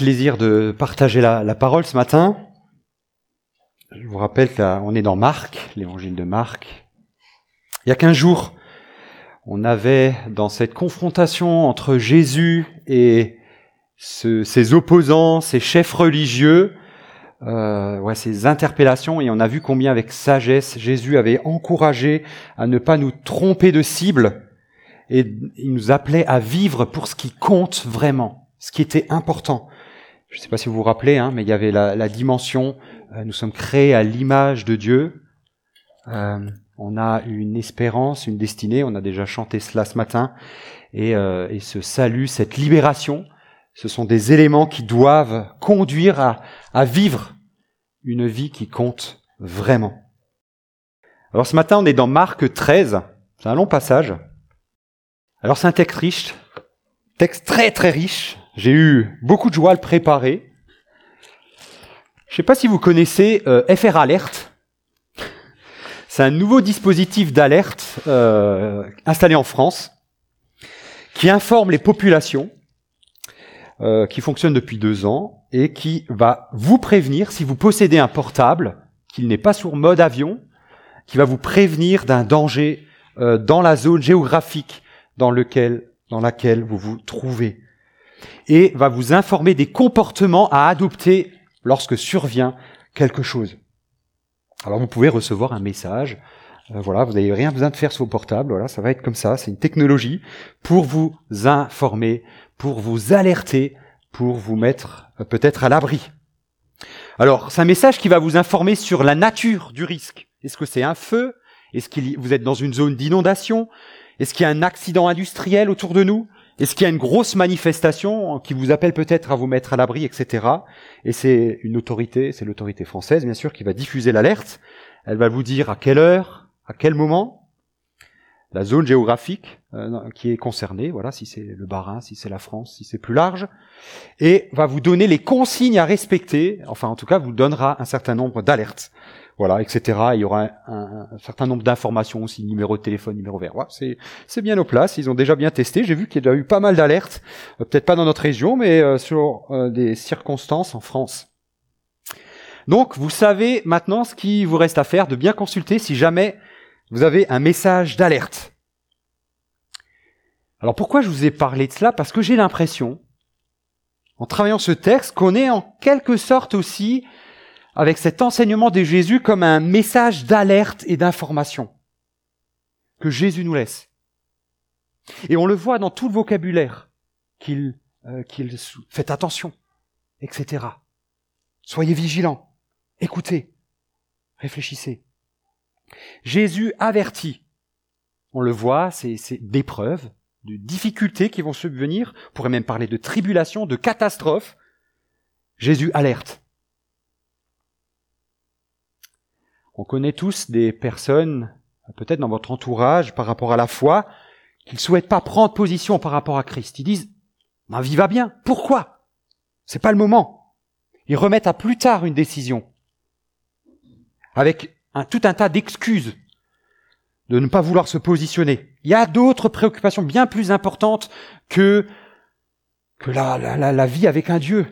plaisir de partager la parole ce matin. Je vous rappelle qu'on est dans Marc, l'évangile de Marc. Il y a 15 jours, on avait dans cette confrontation entre Jésus et ses opposants, ses chefs religieux, ces interpellations, et on a vu combien avec sagesse Jésus avait encouragé à ne pas nous tromper de cible, et il nous appelait à vivre pour ce qui compte vraiment, ce qui était important. Je ne sais pas si vous vous rappelez, mais il y avait la dimension, nous sommes créés à l'image de Dieu, on a une espérance, une destinée, on a déjà chanté cela ce matin, et ce salut, cette libération, ce sont des éléments qui doivent conduire à vivre une vie qui compte vraiment. Alors ce matin, on est dans Marc 13, c'est un long passage. Alors c'est un texte très très riche, j'ai eu beaucoup de joie à le préparer. Je ne sais pas si vous connaissez FR Alert. C'est un nouveau dispositif d'alerte installé en France qui informe les populations, qui fonctionne depuis 2 ans et qui va vous prévenir si vous possédez un portable, qu'il n'est pas sur mode avion, qui va vous prévenir d'un danger dans la zone géographique dans laquelle vous vous trouvez, et va vous informer des comportements à adopter lorsque survient quelque chose. Alors vous pouvez recevoir un message, vous n'avez rien besoin de faire sur vos portables, ça va être comme ça, c'est une technologie pour vous informer, pour vous alerter, pour vous mettre peut-être à l'abri. Alors, c'est un message qui va vous informer sur la nature du risque. Est-ce que c'est un feu ? Est-ce que vous êtes dans une zone d'inondation ? Est-ce qu'il y a un accident industriel autour de nous ? Est-ce qu'il y a une grosse manifestation qui vous appelle peut-être à vous mettre à l'abri, etc. Et c'est une autorité, c'est l'autorité française, bien sûr, qui va diffuser l'alerte. Elle va vous dire à quelle heure, à quel moment, la zone géographique qui est concernée, si c'est le Bas-Rhin, si c'est la France, si c'est plus large, et va vous donner les consignes à respecter, en tout cas vous donnera un certain nombre d'alertes, etc. Il y aura un certain nombre d'informations aussi, numéro de téléphone, numéro vert. C'est bien aux places, ils ont déjà bien testé, j'ai vu qu'il y a eu pas mal d'alertes, peut-être pas dans notre région, mais sur des circonstances en France. Donc vous savez maintenant ce qu'il vous reste à faire, de bien consulter si jamais vous avez un message d'alerte. Alors pourquoi je vous ai parlé de cela ? Parce que j'ai l'impression, en travaillant ce texte, qu'on est en quelque sorte aussi avec cet enseignement de Jésus comme un message d'alerte et d'information que Jésus nous laisse. Et on le voit dans tout le vocabulaire qu'il faites attention, etc. Soyez vigilants, écoutez, réfléchissez. Jésus avertit. On le voit, c'est d'épreuves, de difficultés qui vont subvenir. On pourrait même parler de tribulations, de catastrophes. Jésus alerte. On connaît tous des personnes, peut-être dans votre entourage, par rapport à la foi, qui ne souhaitent pas prendre position par rapport à Christ. Ils disent « Ma vie va bien. Pourquoi ? C'est pas le moment. » Ils remettent à plus tard une décision. Avec tout un tas d'excuses de ne pas vouloir se positionner. Il y a d'autres préoccupations bien plus importantes que la vie avec un Dieu.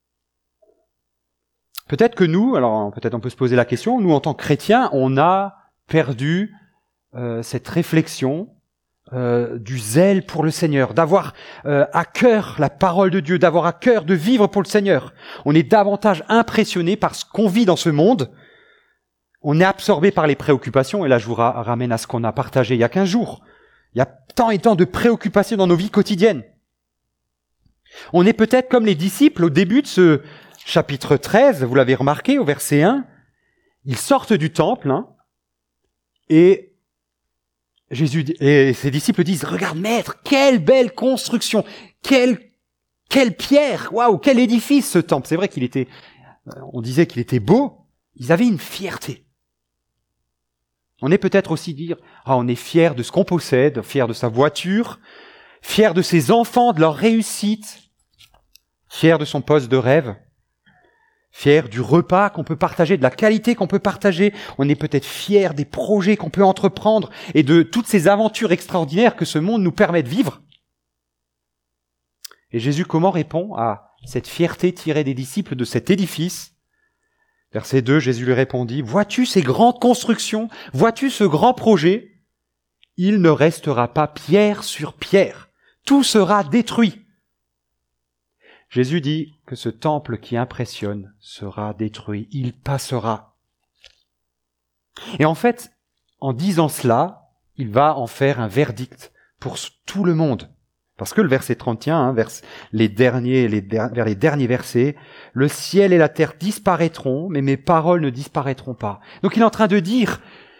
Peut-être que nous, peut-être on peut se poser la question, nous en tant que chrétiens, on a perdu cette réflexion du zèle pour le Seigneur, d'avoir à cœur la parole de Dieu, d'avoir à cœur de vivre pour le Seigneur. On est davantage impressionné par ce qu'on vit dans ce monde. On est absorbé par les préoccupations, et là je vous ramène à ce qu'on a partagé il y a 15 jours. Il y a tant et tant de préoccupations dans nos vies quotidiennes. On est peut-être comme les disciples au début de ce chapitre 13, vous l'avez remarqué au verset 1, ils sortent du temple, et Jésus et ses disciples disent « Regarde maître, quelle belle construction, quelle pierre, waouh, quel édifice ce temple !» C'est vrai on disait qu'il était beau, ils avaient une fierté. On est peut-être aussi dire, on est fier de ce qu'on possède, fier de sa voiture, fier de ses enfants, de leur réussite, fier de son poste de rêve, fier du repas qu'on peut partager, de la qualité qu'on peut partager. On est peut-être fier des projets qu'on peut entreprendre et de toutes ces aventures extraordinaires que ce monde nous permet de vivre. Et Jésus, comment répond à cette fierté tirée des disciples de cet édifice. Verset 2, Jésus lui répondit, « Vois-tu ces grandes constructions? Vois-tu ce grand projet? Il ne restera pas pierre sur pierre. Tout sera détruit. » Jésus dit que ce temple qui impressionne sera détruit. Il passera. Et en fait, en disant cela, il va en faire un verdict pour tout le monde. Parce que le verset 31, vers les derniers versets, « Le ciel et la terre disparaîtront, mais mes paroles ne disparaîtront pas. » Donc il est en train de dire,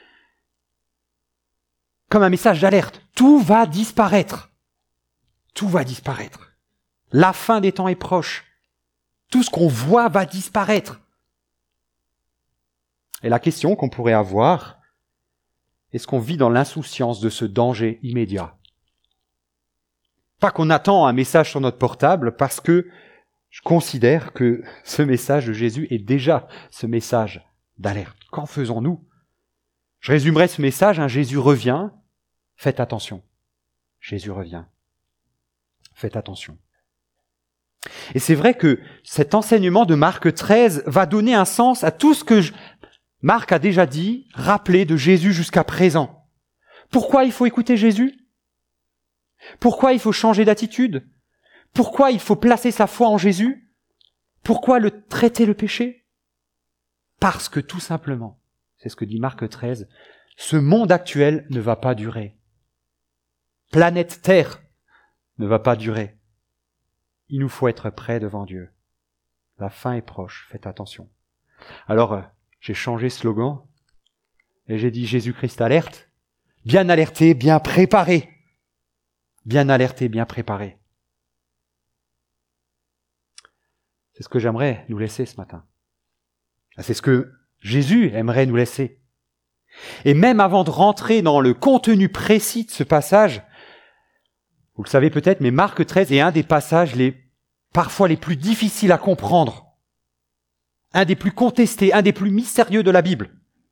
comme un message d'alerte, tout va disparaître. Tout va disparaître. La fin des temps est proche. Tout ce qu'on voit va disparaître. Et la question qu'on pourrait avoir, est-ce qu'on vit dans l'insouciance de ce danger immédiat? Pas qu'on attend un message sur notre portable, parce que je considère que ce message de Jésus est déjà ce message d'alerte. Qu'en faisons-nous? Je résumerai ce message, Jésus revient, faites attention. Jésus revient. Faites attention. Et c'est vrai que cet enseignement de Marc 13 va donner un sens à tout ce que Marc a déjà dit, rappelé de Jésus jusqu'à présent. Pourquoi il faut écouter Jésus? Pourquoi il faut changer d'attitude? Pourquoi il faut placer sa foi en Jésus? Pourquoi traiter le péché? Parce que tout simplement, c'est ce que dit Marc 13, ce monde actuel ne va pas durer. Planète Terre ne va pas durer. Il nous faut être prêts devant Dieu. La fin est proche, faites attention. Alors, j'ai changé slogan et j'ai dit Jésus-Christ alerte, bien alerté, bien préparé. Bien alerté, bien préparé. C'est ce que j'aimerais nous laisser ce matin. C'est ce que Jésus aimerait nous laisser. Et même avant de rentrer dans le contenu précis de ce passage, vous le savez peut-être, mais Marc 13 est un des passages parfois les plus difficiles à comprendre. Un des plus contestés, un des plus mystérieux de la Bible.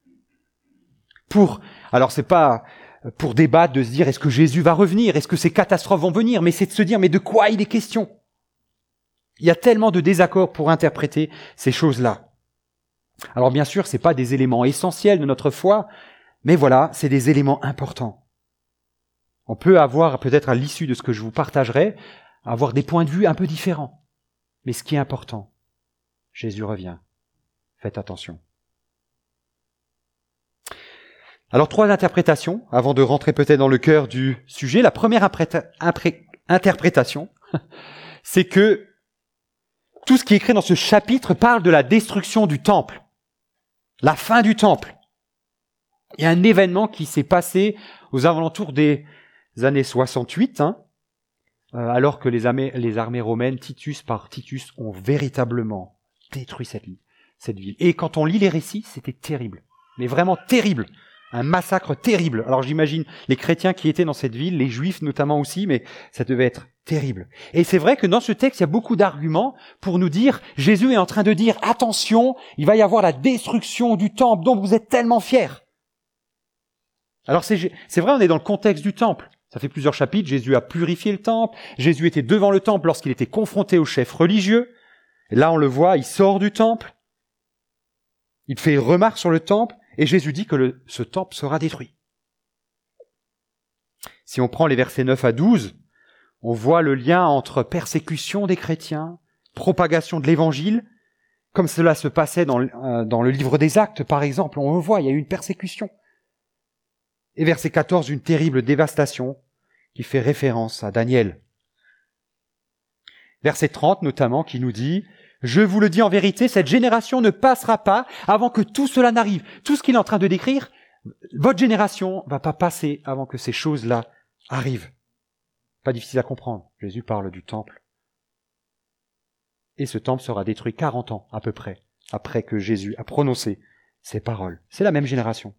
Alors c'est pas pour débattre, de se dire est-ce que Jésus va revenir, est-ce que ces catastrophes vont venir, mais c'est de se dire mais de quoi il est question? Il y a tellement de désaccords pour interpréter ces choses-là. Alors bien sûr, c'est pas des éléments essentiels de notre foi, mais voilà, c'est des éléments importants. On peut avoir, peut-être à l'issue de ce que je vous partagerai, avoir des points de vue un peu différents. Mais ce qui est important, Jésus revient. Faites attention. Alors 3 interprétations, avant de rentrer peut-être dans le cœur du sujet. La première interprétation, c'est que tout ce qui est écrit dans ce chapitre parle de la destruction du temple, la fin du temple. Il y a un événement qui s'est passé aux alentours des années 68, alors que les armées romaines, Titus ont véritablement détruit cette ville. Et quand on lit les récits, c'était terrible, mais vraiment terrible. Un massacre terrible. Alors j'imagine les chrétiens qui étaient dans cette ville, les juifs notamment aussi, mais ça devait être terrible. Et c'est vrai que dans ce texte, il y a beaucoup d'arguments pour nous dire, Jésus est en train de dire, attention, il va y avoir la destruction du temple dont vous êtes tellement fiers. Alors c'est vrai, on est dans le contexte du temple. Ça fait plusieurs chapitres, Jésus a purifié le temple, Jésus était devant le temple lorsqu'il était confronté aux chefs religieux. Et là, on le voit, il sort du temple, il fait remarque sur le temple, et Jésus dit que ce temple sera détruit. Si on prend les versets 9 à 12, on voit le lien entre persécution des chrétiens, propagation de l'évangile, comme cela se passait dans le livre des Actes, par exemple. On le voit, il y a eu une persécution. Et verset 14, une terrible dévastation qui fait référence à Daniel. Verset 30 notamment, qui nous dit « Je vous le dis en vérité, cette génération ne passera pas avant que tout cela n'arrive. » Tout ce qu'il est en train de décrire, votre génération va pas passer avant que ces choses-là arrivent. Pas difficile à comprendre. Jésus parle du temple. Et ce temple sera détruit 40 ans à peu près, après que Jésus a prononcé ces paroles. C'est la même génération.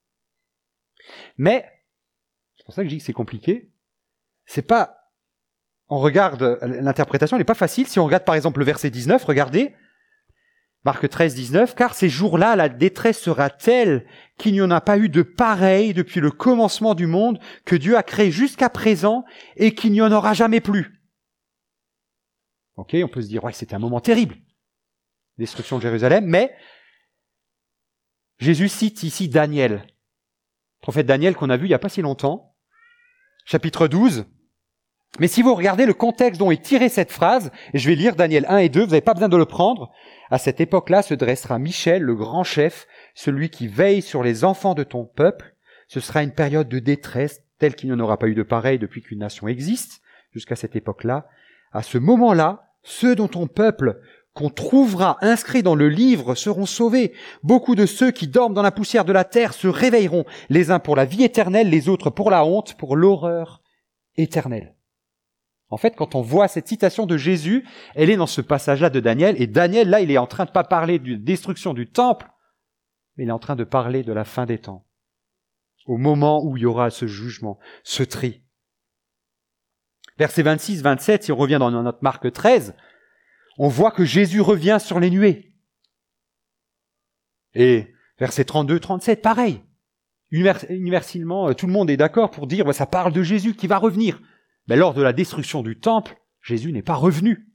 Mais, c'est pour ça que je dis que c'est compliqué, c'est pas... On regarde, l'interprétation n'est pas facile. Si on regarde par exemple le verset 19, regardez, Marc 13, 19, « Car ces jours-là, la détresse sera telle qu'il n'y en a pas eu de pareil depuis le commencement du monde que Dieu a créé jusqu'à présent et qu'il n'y en aura jamais plus. » Ok, on peut se dire, ouais, c'était un moment terrible, destruction de Jérusalem, mais Jésus cite ici Daniel, le prophète Daniel qu'on a vu il n'y a pas si longtemps, chapitre 12. Mais si vous regardez le contexte dont est tirée cette phrase, et je vais lire Daniel 1 et 2, vous n'avez pas besoin de le prendre, à cette époque-là se dressera Michel, le grand chef, celui qui veille sur les enfants de ton peuple. Ce sera une période de détresse telle qu'il n'y en aura pas eu de pareil depuis qu'une nation existe, jusqu'à cette époque-là. À ce moment-là, ceux dont ton peuple qu'on trouvera inscrits dans le livre seront sauvés. Beaucoup de ceux qui dorment dans la poussière de la terre se réveilleront, les uns pour la vie éternelle, les autres pour la honte, pour l'horreur éternelle. En fait, quand on voit cette citation de Jésus, elle est dans ce passage-là de Daniel, et Daniel, là, il est en train de pas parler de destruction du temple, mais il est en train de parler de la fin des temps, au moment où il y aura ce jugement, ce tri. Versets 26, 27, si on revient dans notre Marc 13, on voit que Jésus revient sur les nuées. Et versets 32, 37, pareil. Universellement, tout le monde est d'accord pour dire, ça parle de Jésus qui va revenir. Mais lors de la destruction du temple, Jésus n'est pas revenu.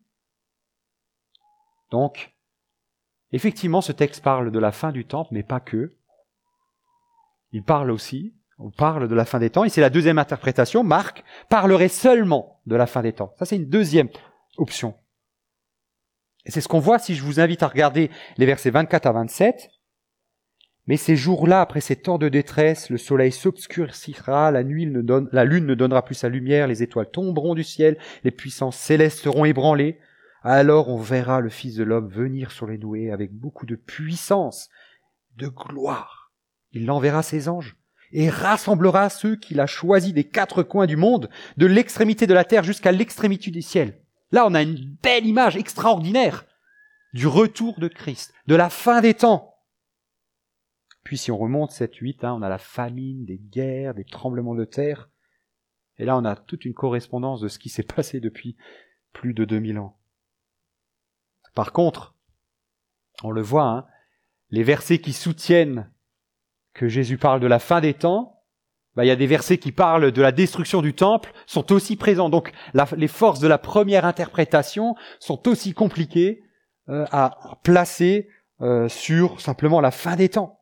Donc, effectivement, ce texte parle de la fin du temple, mais pas que. Il parle aussi, on parle de la fin des temps, et c'est la deuxième interprétation. Marc parlerait seulement de la fin des temps. Ça, c'est une deuxième option. Et c'est ce qu'on voit si je vous invite à regarder les versets 24 à 27. Mais ces jours-là, après ces temps de détresse, le soleil s'obscurcira, la lune ne donnera plus sa lumière, les étoiles tomberont du ciel, les puissances célestes seront ébranlées. Alors on verra le Fils de l'homme venir sur les nuées avec beaucoup de puissance, de gloire. Il enverra ses anges et rassemblera ceux qu'il a choisis des quatre coins du monde, de l'extrémité de la terre jusqu'à l'extrémité du ciel. Là, on a une belle image extraordinaire du retour de Christ, de la fin des temps. Puis si on remonte 7-8, on a la famine, des guerres, des tremblements de terre. Et là, on a toute une correspondance de ce qui s'est passé depuis plus de 2000 ans. Par contre, on le voit, les versets qui soutiennent que Jésus parle de la fin des temps, il y a des versets qui parlent de la destruction du temple, sont aussi présents. Donc les forces de la première interprétation sont aussi compliquées à placer sur simplement la fin des temps.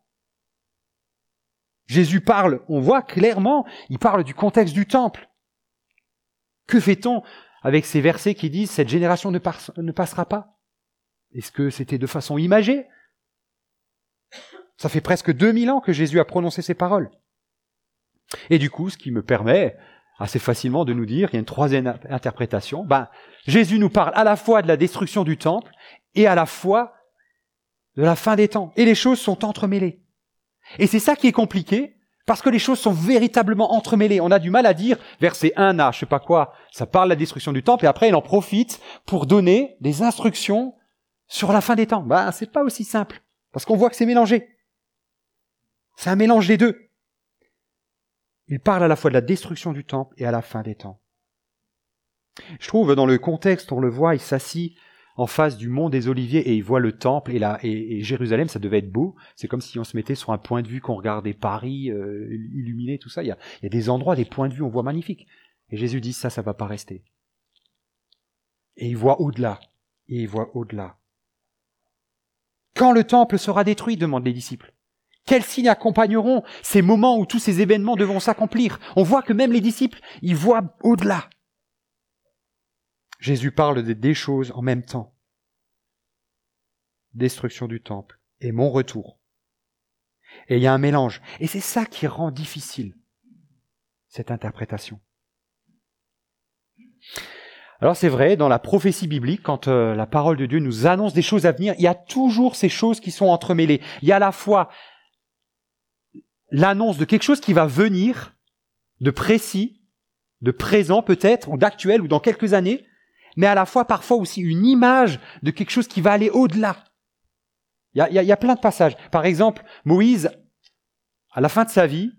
Jésus parle, on voit clairement, il parle du contexte du temple. Que fait-on avec ces versets qui disent « cette génération ne passera pas » Est-ce que c'était de façon imagée ? Ça fait presque 2000 ans que Jésus a prononcé ces paroles. Et du coup, ce qui me permet assez facilement de nous dire, il y a une troisième interprétation, Jésus nous parle à la fois de la destruction du temple et à la fois de la fin des temps. Et les choses sont entremêlées. Et c'est ça qui est compliqué, parce que les choses sont véritablement entremêlées. On a du mal à dire, verset 1 à je sais pas quoi, ça parle de la destruction du temple, et après il en profite pour donner des instructions sur la fin des temps. C'est pas aussi simple, parce qu'on voit que c'est mélangé. C'est un mélange des deux. Il parle à la fois de la destruction du temple et à la fin des temps. Je trouve, dans le contexte, on le voit, il s'assit en face du mont des Oliviers et il voit le temple et Jérusalem, ça devait être beau. C'est comme si on se mettait sur un point de vue, qu'on regardait Paris, illuminé, tout ça. Il y a des endroits, des points de vue, on voit magnifiques. Et Jésus dit, ça va pas rester. Et il voit au-delà. Et il voit au-delà. Quand le temple sera détruit, demandent les disciples. Quels signes accompagneront ces moments où tous ces événements devront s'accomplir? On voit que même les disciples, ils voient au-delà. Jésus parle des choses en même temps. Destruction du temple et mon retour. Et il y a un mélange. Et c'est ça qui rend difficile cette interprétation. Alors c'est vrai, dans la prophétie biblique, quand la parole de Dieu nous annonce des choses à venir, il y a toujours ces choses qui sont entremêlées. Il y a à la fois l'annonce de quelque chose qui va venir, de précis, de présent peut-être, ou d'actuel, ou dans quelques années, mais à la fois parfois aussi une image de quelque chose qui va aller au-delà. Il y a plein de passages. Par exemple, Moïse, à la fin de sa vie,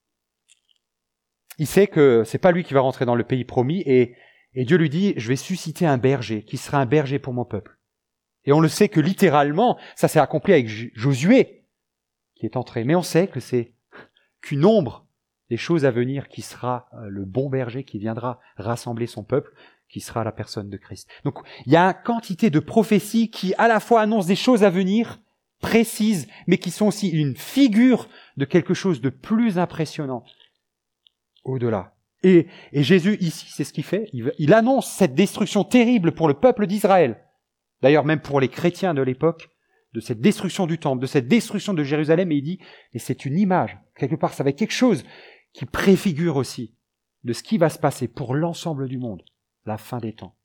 il sait que c'est pas lui qui va rentrer dans le pays promis, et Dieu lui dit, je vais susciter un berger, qui sera un berger pour mon peuple. Et on le sait que littéralement, ça s'est accompli avec Josué, qui est entré. Mais on sait que c'est qu'une ombre des choses à venir, qui sera le bon berger qui viendra rassembler son peuple, qui sera la personne de Christ. Donc, il y a une quantité de prophéties qui, à la fois, annoncent des choses à venir, précises, mais qui sont aussi une figure de quelque chose de plus impressionnant au-delà. Et Jésus, ici, c'est ce qu'il fait. Il annonce cette destruction terrible pour le peuple d'Israël. D'ailleurs, même pour les chrétiens de l'époque, de cette destruction du temple, de cette destruction de Jérusalem, et il dit, et c'est une image. Quelque part, ça va être quelque chose qui préfigure aussi de ce qui va se passer pour l'ensemble du monde, la fin des temps.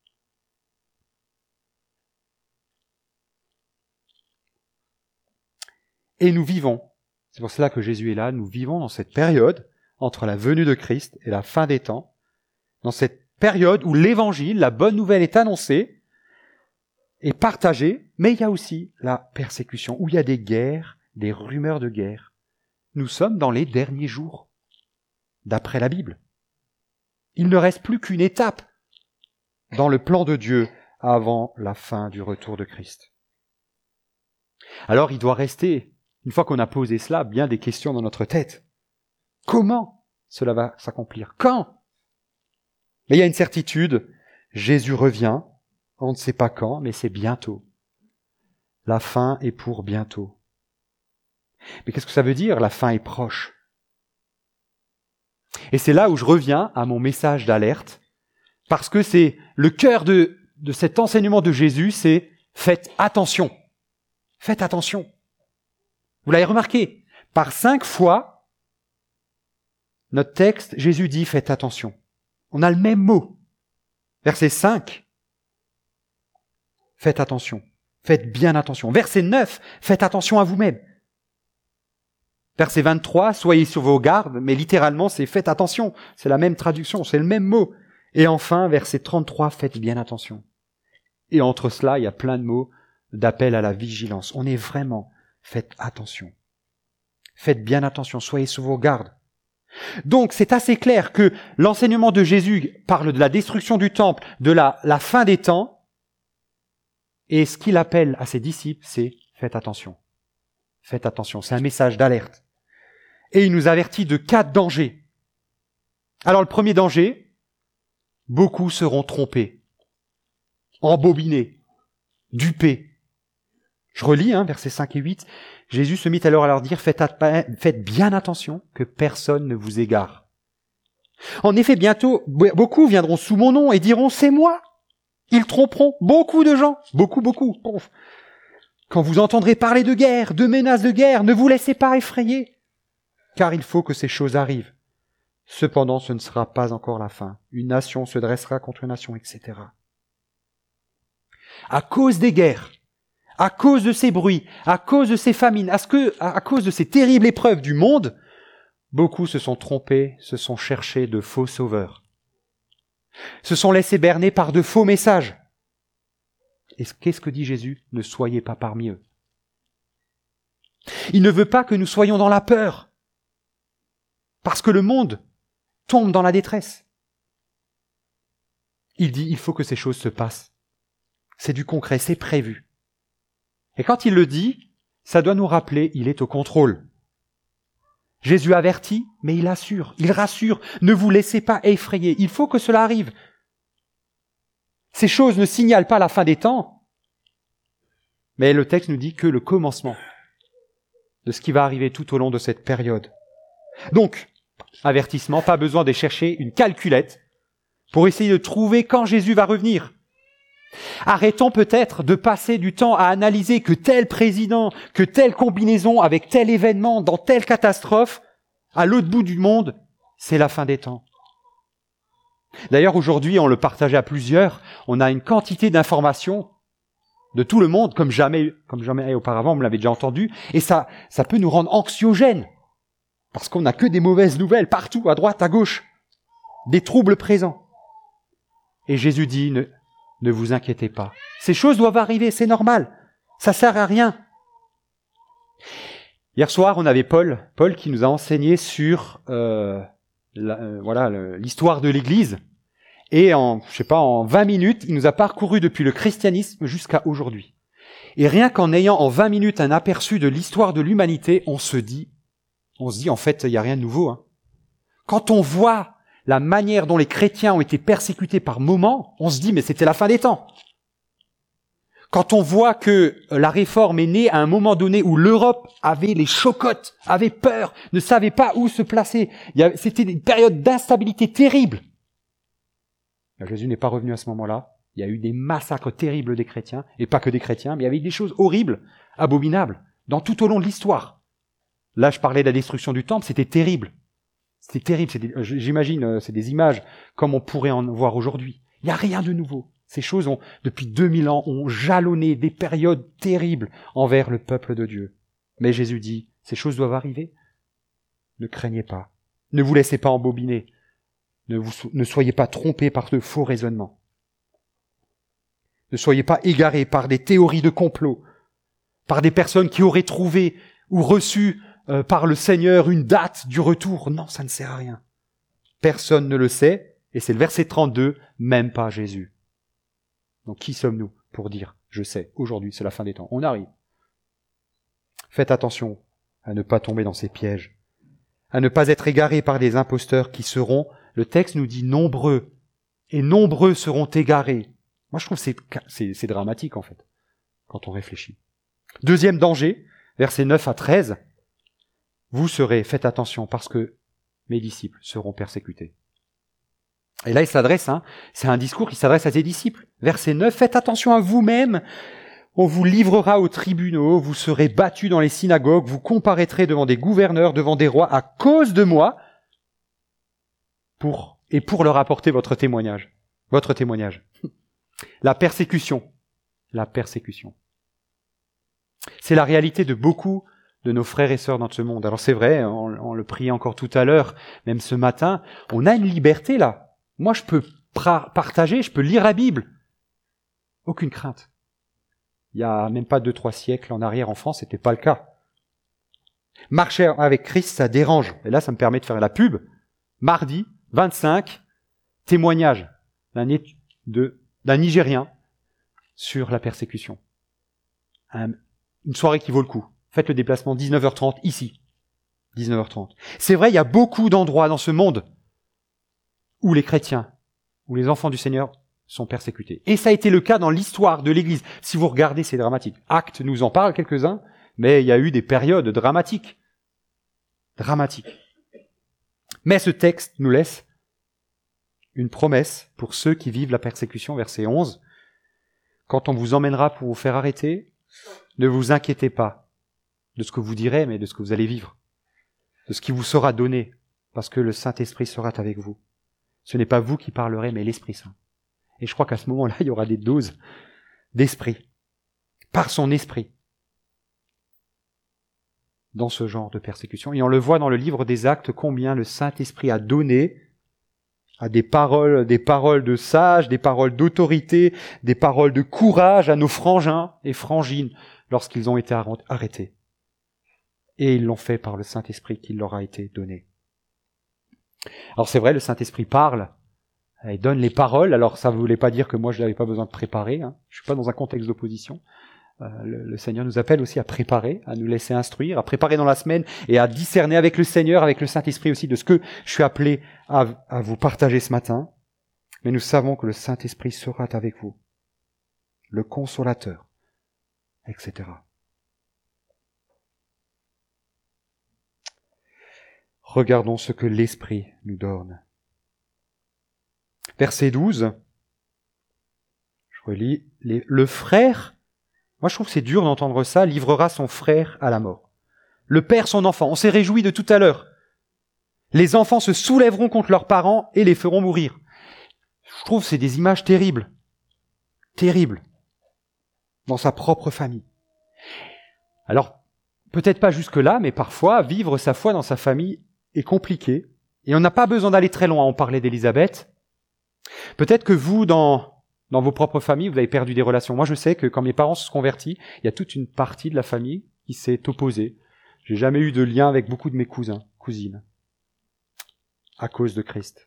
Et nous vivons, c'est pour cela que Jésus est là, nous vivons dans cette période entre la venue de Christ et la fin des temps, dans cette période où l'évangile, la bonne nouvelle est annoncée, est partagée, mais il y a aussi la persécution, où il y a des guerres, des rumeurs de guerre. Nous sommes dans les derniers jours, d'après la Bible. Il ne reste plus qu'une étape dans le plan de Dieu avant la fin du retour de Christ. Alors il doit rester, une fois qu'on a posé cela, bien des questions dans notre tête. Comment cela va s'accomplir? Quand? Mais il y a une certitude, Jésus revient, on ne sait pas quand, mais c'est bientôt. La fin est pour bientôt. Mais qu'est-ce que ça veut dire? La fin est proche. Et c'est là où je reviens à mon message d'alerte, parce que c'est le cœur de cet enseignement de Jésus, c'est faites attention. Faites attention. Vous l'avez remarqué, par 5 fois, notre texte, Jésus dit faites attention. On a le même mot. Verset 5, faites attention. Faites bien attention. Verset 9, faites attention à vous-même. Verset 23, soyez sur vos gardes, mais littéralement c'est faites attention. C'est la même traduction, c'est le même mot. Et enfin, verset 33, faites bien attention. Et entre cela, il y a plein de mots d'appel à la vigilance. On est vraiment, faites attention. Faites bien attention, soyez sur vos gardes. Donc c'est assez clair que l'enseignement de Jésus parle de la destruction du temple, de la fin des temps, et ce qu'il appelle à ses disciples, c'est faites attention. Faites attention, c'est un message d'alerte. Et il nous avertit de 4 dangers. Alors le premier danger, beaucoup seront trompés, embobinés, dupés. Je relis, versets 5 et 8. Jésus se mit alors à leur dire, faites bien attention que personne ne vous égare. En effet, bientôt, beaucoup viendront sous mon nom et diront, c'est moi. Ils tromperont beaucoup de gens, beaucoup. Quand vous entendrez parler de guerre, de menaces de guerre, ne vous laissez pas effrayer, car il faut que ces choses arrivent. Cependant, ce ne sera pas encore la fin. Une nation se dressera contre une nation, etc. À cause des guerres, à cause de ces bruits, à cause de ces famines, à cause de ces terribles épreuves du monde, beaucoup se sont trompés, se sont cherchés de faux sauveurs, se sont laissés berner par de faux messages. Et qu'est-ce que dit Jésus? Ne soyez pas parmi eux. Il ne veut pas que nous soyons dans la peur, parce que le monde tombe dans la détresse. Il dit, il faut que ces choses se passent. C'est du concret, c'est prévu. Et quand il le dit, ça doit nous rappeler, il est au contrôle. Jésus avertit, mais il assure, il rassure, ne vous laissez pas effrayer, il faut que cela arrive. Ces choses ne signalent pas la fin des temps, mais le texte nous dit que le commencement de ce qui va arriver tout au long de cette période. Donc, avertissement, pas besoin de chercher une calculette pour essayer de trouver quand Jésus va revenir. Arrêtons peut-être de passer du temps à analyser que tel président, que telle combinaison avec tel événement, dans telle catastrophe, à l'autre bout du monde, c'est la fin des temps. D'ailleurs, aujourd'hui, on le partageait à plusieurs, on a une quantité d'informations de tout le monde, comme jamais auparavant, on me l'avait déjà entendu, et ça peut nous rendre anxiogènes, parce qu'on n'a que des mauvaises nouvelles partout, à droite, à gauche, des troubles présents. Et Jésus dit, ne vous inquiétez pas. Ces choses doivent arriver, c'est normal. Ça sert à rien. Hier soir, on avait Paul qui nous a enseigné sur l'histoire de l'Église. Et en 20 minutes, il nous a parcouru depuis le christianisme jusqu'à aujourd'hui. Et rien qu'en ayant en 20 minutes un aperçu de l'histoire de l'humanité, on se dit, en fait, il n'y a rien de nouveau. Quand on voit la manière dont les chrétiens ont été persécutés par moments, on se dit, mais c'était la fin des temps. Quand on voit que la réforme est née à un moment donné où l'Europe avait les chocottes, avait peur, ne savait pas où se placer, c'était une période d'instabilité terrible. Jésus n'est pas revenu à ce moment-là. Il y a eu des massacres terribles des chrétiens, et pas que des chrétiens, mais il y avait des choses horribles, abominables, tout au long de l'histoire. Là, je parlais de la destruction du temple, c'était terrible. C'était terrible, j'imagine, c'est des images comme on pourrait en voir aujourd'hui. Il n'y a rien de nouveau. Ces choses depuis 2000 ans, ont jalonné des périodes terribles envers le peuple de Dieu. Mais Jésus dit, ces choses doivent arriver. Ne craignez pas. Ne vous laissez pas embobiner. Ne soyez pas trompés par de faux raisonnements. Ne soyez pas égarés par des théories de complot, par des personnes qui auraient trouvé ou reçu par le Seigneur une date du retour. Non, ça ne sert à rien. Personne ne le sait, et c'est le verset 32, même pas Jésus. Donc qui sommes-nous pour dire, je sais, aujourd'hui c'est la fin des temps, on arrive. Faites attention à ne pas tomber dans ces pièges, à ne pas être égarés par des imposteurs qui seront, le texte nous dit nombreux, et nombreux seront égarés. Moi je trouve que c'est dramatique en fait, quand on réfléchit. Deuxième danger, versets 9 à 13, vous serez, faites attention parce que mes disciples seront persécutés. Et là, il s'adresse, c'est un discours qui s'adresse à ses disciples. Verset 9, faites attention à vous-même, on vous livrera aux tribunaux, vous serez battus dans les synagogues, vous comparaîtrez devant des gouverneurs, devant des rois, à cause de moi, pour leur apporter votre témoignage. Votre témoignage. La persécution. C'est la réalité de beaucoup de nos frères et sœurs dans ce monde. Alors c'est vrai, on le priait encore tout à l'heure, même ce matin, on a une liberté là. Moi, je peux partager, je peux lire la Bible. Aucune crainte. Il y a même pas 2-3 siècles en arrière en France, c'était pas le cas. Marcher avec Christ, ça dérange. Et là, ça me permet de faire la pub. Mardi 25, témoignage d'un Nigérien sur la persécution. Une soirée qui vaut le coup. Faites le déplacement 19h30 ici. 19h30. C'est vrai, il y a beaucoup d'endroits dans ce monde où les chrétiens, où les enfants du Seigneur sont persécutés. Et ça a été le cas dans l'histoire de l'Église. Si vous regardez, c'est dramatique. Actes nous en parle quelques-uns, mais il y a eu des périodes dramatiques. Mais ce texte nous laisse une promesse pour ceux qui vivent la persécution, verset 11. Quand on vous emmènera pour vous faire arrêter, ne vous inquiétez pas de ce que vous direz, mais de ce que vous allez vivre, de ce qui vous sera donné, parce que le Saint-Esprit sera avec vous. Ce n'est pas vous qui parlerez, mais l'Esprit Saint. Et je crois qu'à ce moment-là, il y aura des doses d'esprit, par son esprit, dans ce genre de persécution. Et on le voit dans le livre des Actes, combien le Saint-Esprit a donné à des paroles de sages, des paroles d'autorité, des paroles de courage à nos frangins et frangines lorsqu'ils ont été arrêtés. Et ils l'ont fait par le Saint-Esprit qui leur a été donné. Alors c'est vrai, le Saint-Esprit parle et donne les paroles. Alors ça ne voulait pas dire que moi je n'avais pas besoin de préparer. Je ne suis pas dans un contexte d'opposition. Le Seigneur nous appelle aussi à préparer, à nous laisser instruire, à préparer dans la semaine et à discerner avec le Seigneur, avec le Saint-Esprit aussi de ce que je suis appelé à vous partager ce matin. Mais nous savons que le Saint-Esprit sera avec vous, le Consolateur, etc. Regardons ce que l'Esprit nous donne. Verset 12, je relis, le frère, moi je trouve que c'est dur d'entendre ça, livrera son frère à la mort. Le père son enfant, on s'est réjoui de tout à l'heure. Les enfants se soulèveront contre leurs parents et les feront mourir. Je trouve que c'est des images terribles, dans sa propre famille. Alors, peut-être pas jusque-là, mais parfois, vivre sa foi dans sa famille est compliqué, et on n'a pas besoin d'aller très loin. On parlait d'Élisabeth. Peut-être que vous, dans vos propres familles, vous avez perdu des relations. Moi, je sais que quand mes parents se sont convertis, il y a toute une partie de la famille qui s'est opposée. J'ai jamais eu de lien avec beaucoup de mes cousines, à cause de Christ.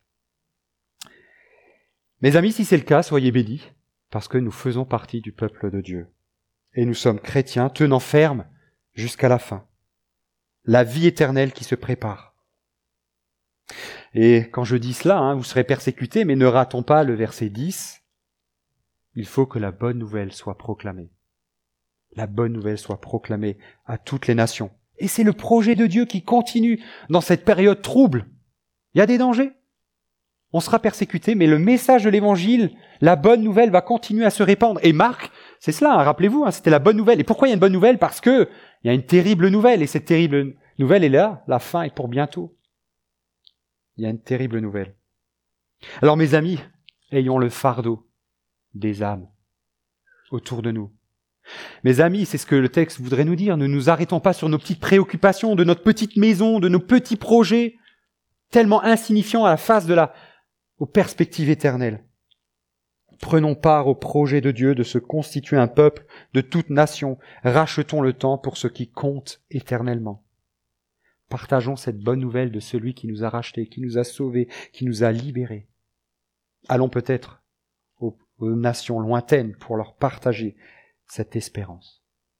Mes amis, si c'est le cas, soyez bénis, parce que nous faisons partie du peuple de Dieu. Et nous sommes chrétiens, tenant ferme jusqu'à la fin. La vie éternelle qui se prépare. Et quand je dis cela, vous serez persécutés, mais ne ratons pas le verset 10. Il faut que la bonne nouvelle soit proclamée. La bonne nouvelle soit proclamée à toutes les nations. Et c'est le projet de Dieu qui continue dans cette période trouble. Il y a des dangers. On sera persécuté, mais le message de l'évangile, la bonne nouvelle va continuer à se répandre. Et Marc, c'est cela, rappelez-vous, c'était la bonne nouvelle. Et pourquoi il y a une bonne nouvelle? Parce que il y a une terrible nouvelle, et cette terrible nouvelle est là, la fin est pour bientôt. Il y a une terrible nouvelle. Alors mes amis, ayons le fardeau des âmes autour de nous. Mes amis, c'est ce que le texte voudrait nous dire. Ne nous arrêtons pas sur nos petites préoccupations, de notre petite maison, de nos petits projets, tellement insignifiants à la face aux perspectives éternelles. Prenons part au projet de Dieu de se constituer un peuple de toute nation. Rachetons le temps pour ce qui compte éternellement. Partageons cette bonne nouvelle de celui qui nous a rachetés, qui nous a sauvés, qui nous a libérés. Allons peut-être aux nations lointaines pour leur partager cette espérance.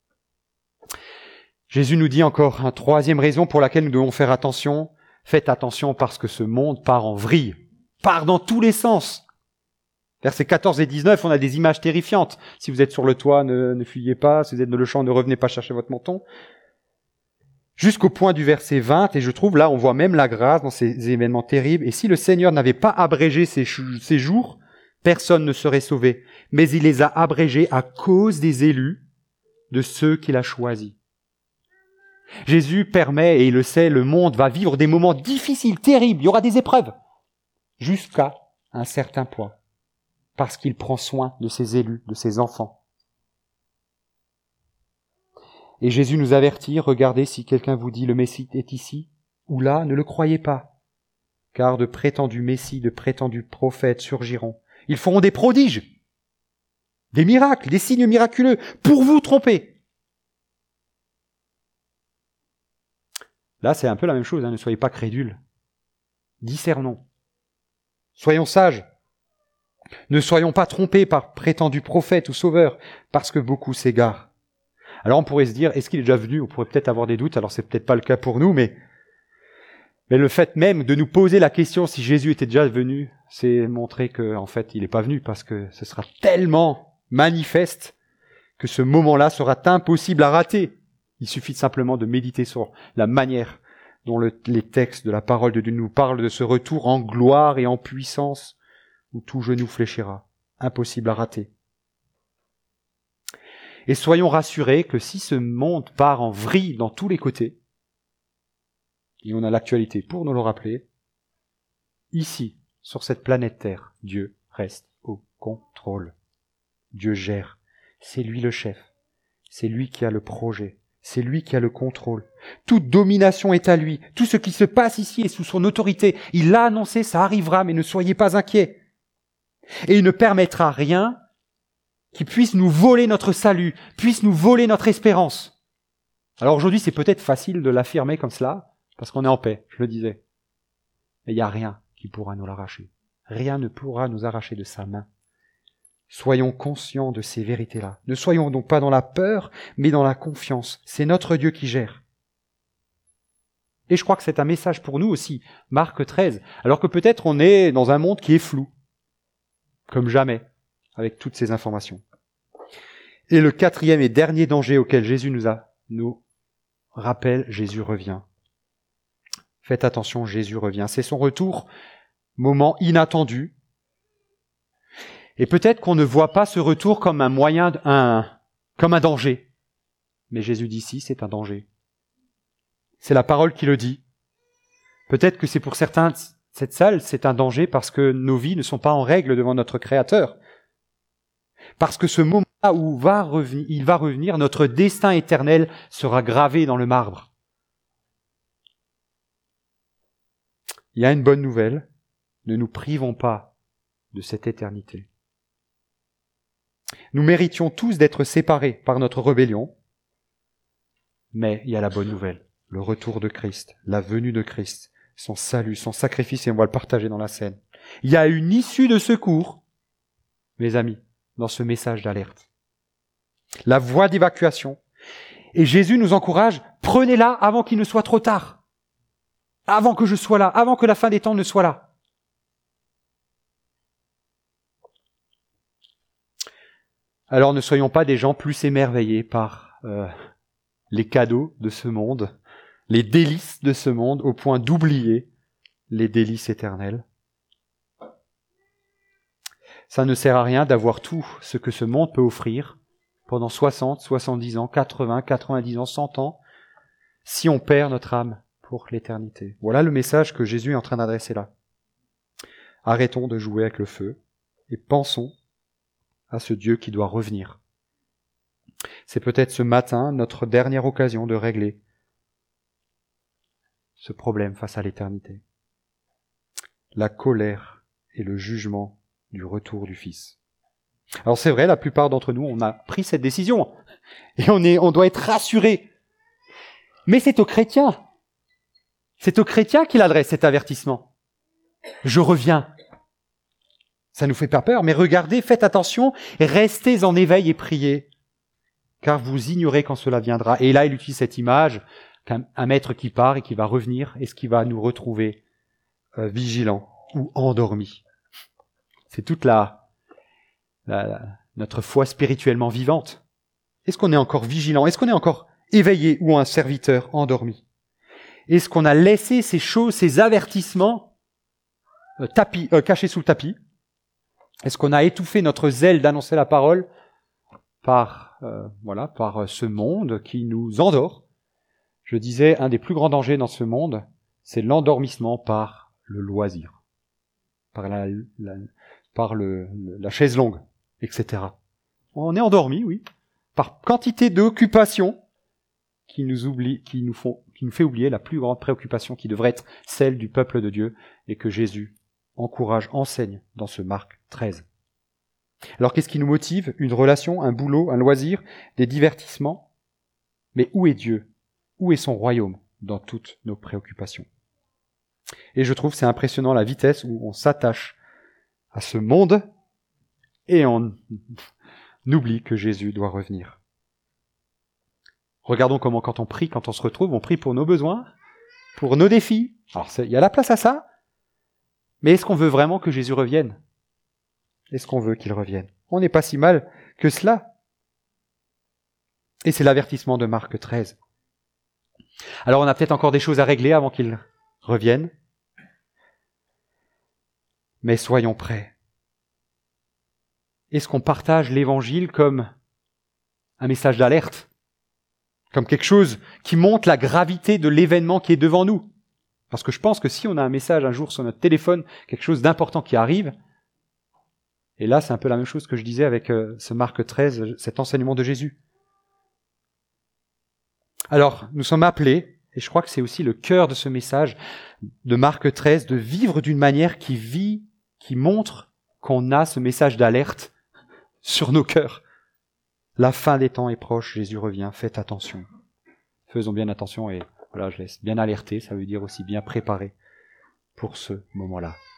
Jésus nous dit encore une troisième raison pour laquelle nous devons faire attention. Faites attention parce que ce monde part en vrille, part dans tous les sens. Versets 14 et 19, on a des images terrifiantes. Si vous êtes sur le toit, ne fuyez pas. Si vous êtes dans le champ, ne revenez pas chercher votre menton. Jusqu'au point du verset 20, et je trouve là, on voit même la grâce dans ces événements terribles. Et si le Seigneur n'avait pas abrégé ces jours, personne ne serait sauvé. Mais il les a abrégés à cause des élus, de ceux qu'il a choisis. Jésus permet, et il le sait, le monde va vivre des moments difficiles, terribles. Il y aura des épreuves, jusqu'à un certain point. Parce qu'il prend soin de ses élus, de ses enfants. Et Jésus nous avertit, regardez, si quelqu'un vous dit le Messie est ici ou là, ne le croyez pas. Car de prétendus Messies, de prétendus prophètes surgiront. Ils feront des prodiges, des miracles, des signes miraculeux, pour vous tromper. Là, c'est un peu la même chose, ne soyez pas crédules. Discernons. Soyons sages. Ne soyons pas trompés par prétendus prophètes ou sauveurs, parce que beaucoup s'égarent. Alors on pourrait se dire, est-ce qu'il est déjà venu? On pourrait peut-être avoir des doutes, alors c'est peut-être pas le cas pour nous, mais le fait même de nous poser la question si Jésus était déjà venu, c'est montrer qu'en fait il n'est pas venu, parce que ce sera tellement manifeste que ce moment-là sera impossible à rater. Il suffit simplement de méditer sur la manière dont les textes de la parole de Dieu nous parlent de ce retour en gloire et en puissance, où tout genou fléchira. Impossible à rater. Et soyons rassurés que si ce monde part en vrille dans tous les côtés, et on a l'actualité pour nous le rappeler, ici, sur cette planète Terre, Dieu reste au contrôle. Dieu gère. C'est lui le chef. C'est lui qui a le projet. C'est lui qui a le contrôle. Toute domination est à lui. Tout ce qui se passe ici est sous son autorité. Il l'a annoncé, ça arrivera, mais ne soyez pas inquiets. Et il ne permettra rien qui puisse nous voler notre salut, puisse nous voler notre espérance. Alors aujourd'hui, c'est peut-être facile de l'affirmer comme cela, parce qu'on est en paix, je le disais. Mais il n'y a rien qui pourra nous l'arracher. Rien ne pourra nous arracher de sa main. Soyons conscients de ces vérités-là. Ne soyons donc pas dans la peur, mais dans la confiance. C'est notre Dieu qui gère. Et je crois que c'est un message pour nous aussi, Marc 13, alors que peut-être on est dans un monde qui est flou, comme jamais, avec toutes ces informations. Et le quatrième et dernier danger auquel Jésus nous rappelle, Jésus revient. Faites attention, Jésus revient. C'est son retour, moment inattendu. Et peut-être qu'on ne voit pas ce retour comme un moyen, comme un danger. Mais Jésus dit si, c'est un danger. C'est la parole qui le dit. Peut-être que c'est pour certains, cette salle, c'est un danger parce que nos vies ne sont pas en règle devant notre Créateur. Parce que ce moment-là où il va revenir, notre destin éternel sera gravé dans le marbre. Il y a une bonne nouvelle, ne nous privons pas de cette éternité. Nous méritions tous d'être séparés par notre rébellion, mais il y a la bonne nouvelle, le retour de Christ, la venue de Christ, son salut, son sacrifice, et on va le partager dans la scène. Il y a une issue de secours, mes amis, dans ce message d'alerte. La voie d'évacuation. Et Jésus nous encourage, prenez-la avant qu'il ne soit trop tard. avant que je sois là, avant que la fin des temps ne soit là. Alors ne soyons pas des gens plus émerveillés par les cadeaux de ce monde, les délices de ce monde, au point d'oublier les délices éternelles. Ça ne sert à rien d'avoir tout ce que ce monde peut offrir pendant 60, 70 ans, 80, 90 ans, 100 ans, si on perd notre âme pour l'éternité. Voilà le message que Jésus est en train d'adresser là. Arrêtons de jouer avec le feu et pensons à ce Dieu qui doit revenir. C'est peut-être ce matin notre dernière occasion de régler ce problème face à l'éternité. La colère et le jugement du retour du Fils. Alors c'est vrai, la plupart d'entre nous, on a pris cette décision et on doit être rassurés. Mais c'est aux chrétiens. C'est aux chrétiens qu'il adresse cet avertissement. Je reviens. Ça nous fait pas peur, mais regardez, faites attention, restez en éveil et priez, car vous ignorez quand cela viendra. Et là, il utilise cette image qu'un maître qui part et qui va revenir, et ce qui va nous retrouver vigilants ou endormis. C'est toute notre foi spirituellement vivante. Est-ce qu'on est encore vigilant? Est-ce qu'on est encore éveillé ou un serviteur endormi? Est-ce qu'on a laissé ces choses, ces avertissements cachés sous le tapis? Est-ce qu'on a étouffé notre zèle d'annoncer la parole par ce monde qui nous endort? Je disais, un des plus grands dangers dans ce monde, c'est l'endormissement par le loisir, par la chaise longue, etc. On est endormi, oui, par quantité d'occupations qui nous fait oublier la plus grande préoccupation qui devrait être celle du peuple de Dieu et que Jésus enseigne dans ce Marc 13. Alors qu'est-ce qui nous motive? Une relation, un boulot, un loisir, des divertissements? Mais où est Dieu? Où est son royaume dans toutes nos préoccupations? Et je trouve c'est impressionnant la vitesse où on s'attache à ce monde et on oublie que Jésus doit revenir. Regardons comment quand on prie, quand on se retrouve, on prie pour nos besoins, pour nos défis. Alors il y a la place à ça, mais est-ce qu'on veut vraiment que Jésus revienne? Est-ce qu'on veut qu'il revienne? On n'est pas si mal que cela. Et c'est l'avertissement de Marc 13. Alors on a peut-être encore des choses à régler avant qu'il revienne. Mais soyons prêts. Est-ce qu'on partage l'évangile comme un message d'alerte? Comme quelque chose qui montre la gravité de l'événement qui est devant nous? Parce que je pense que si on a un message un jour sur notre téléphone, quelque chose d'important qui arrive, et là c'est un peu la même chose que je disais avec ce Marc 13, cet enseignement de Jésus. Alors, nous sommes appelés, et je crois que c'est aussi le cœur de ce message de Marc 13, de vivre d'une manière qui montre qu'on a ce message d'alerte sur nos cœurs. La fin des temps est proche, Jésus revient, faites attention. Faisons bien attention et voilà, je laisse bien alerter, ça veut dire aussi bien préparer pour ce moment-là.